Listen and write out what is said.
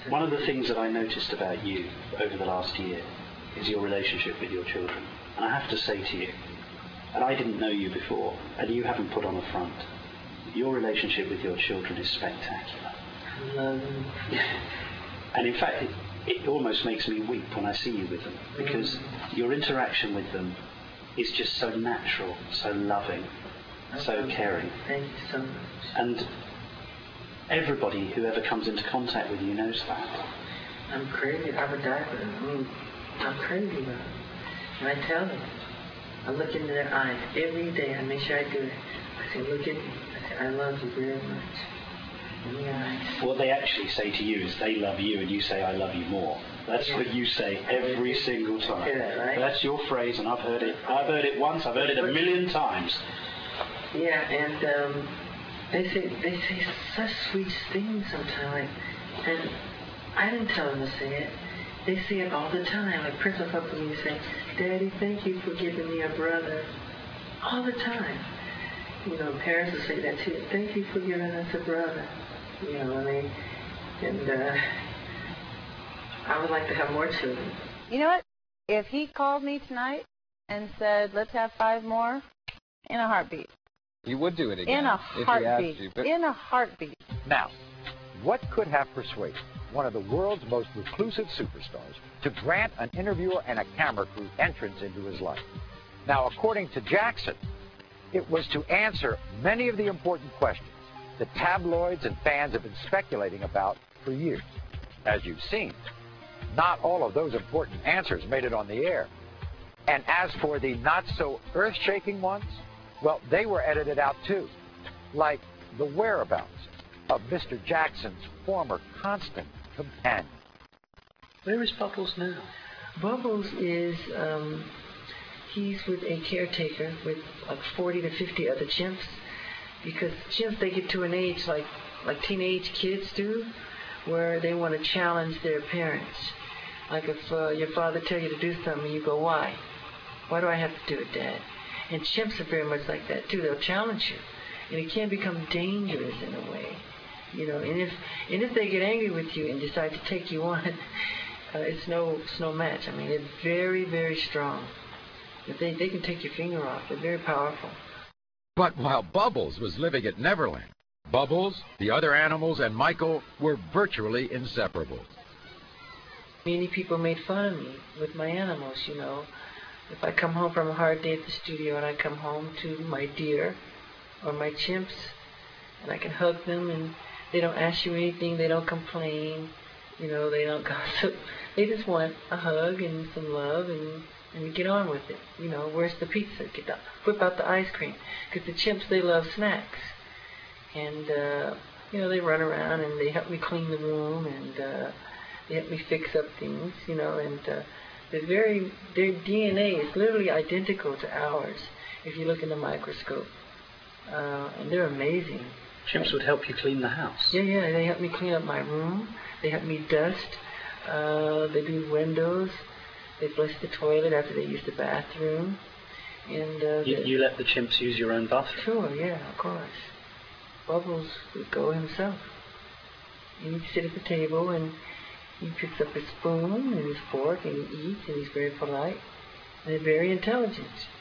One of the things that I noticed about you over the last year is your relationship with your children. And I have to say to you, and I didn't know you before, and you haven't put on a front, your relationship with your children is spectacular. I love them. And in fact, it almost makes me weep when I see you with them, because your interaction with them is just so natural, so loving, so caring. Thank you so much. And everybody who ever comes into contact with you knows that. I'm crazy. I would die for them. I mean, I'm crazy about them. And I tell them. I look into their eyes every day. I make sure I do it. I say, look at me. I say, I love you very much. In the eyes. What they actually say to you is they love you, and you say, I love you more. That's what you say every single time. Yeah, right? That's your phrase, and I've heard it. I've heard it once. I've heard it 1,000,000 times. Yeah, and they say such sweet things sometimes. And I didn't tell them to say it. They say it all the time. Like Prince will come up to me and say, Daddy, thank you for giving me a brother. All the time. You know, parents will say that too. Thank you for giving us a brother. You know what I mean? And I would like to have more children. You know what? If he called me tonight and said, let's have 5 more, in a heartbeat. He would do it again. In a heartbeat. If he asked you, In a heartbeat. Now, what could have persuaded one of the world's most reclusive superstars to grant an interviewer and a camera crew entrance into his life? Now, according to Jackson, it was to answer many of the important questions that tabloids and fans have been speculating about for years. As you've seen, not all of those important answers made it on the air. And as for the not-so-earth-shaking ones, well, they were edited out too, like the whereabouts of Mr. Jackson's former constant companion. Where is Bubbles now? Bubbles is, he's with a caretaker with like 40 to 50 other chimps, because chimps, they get to an age like teenage kids do, where they want to challenge their parents. Like if your father tells you to do something, you go, why? Why do I have to do it, Dad? And chimps are very much like that too. They'll challenge you, and it can become dangerous in a way, you know. And if they get angry with you and decide to take you on, it's no match. I mean, they're very, very strong. But they can take your finger off. They're very powerful. But while Bubbles was living at Neverland, Bubbles, the other animals, and Michael were virtually inseparable. Many people made fun of me with my animals, you know. If I come home from a hard day at the studio and I come home to my deer or my chimps, and I can hug them and they don't ask you anything, they don't complain, you know, they don't gossip. They just want a hug and some love and you get on with it. You know, where's the pizza? Whip out the ice cream. Because the chimps, they love snacks. And, you know, they run around and they help me clean the room and they help me fix up things, you know, and their DNA is literally identical to ours if you look in the microscope. And they're amazing. Chimps would help you clean the house. Yeah, they help me clean up my room. They help me dust. They do windows. They flush the toilet after they use the bathroom. And you let the chimps use your own bathroom? Sure, yeah, of course. Bubbles would go himself. He'd sit at the table and he picks up his spoon and his fork and he eats and he's very polite and very intelligent.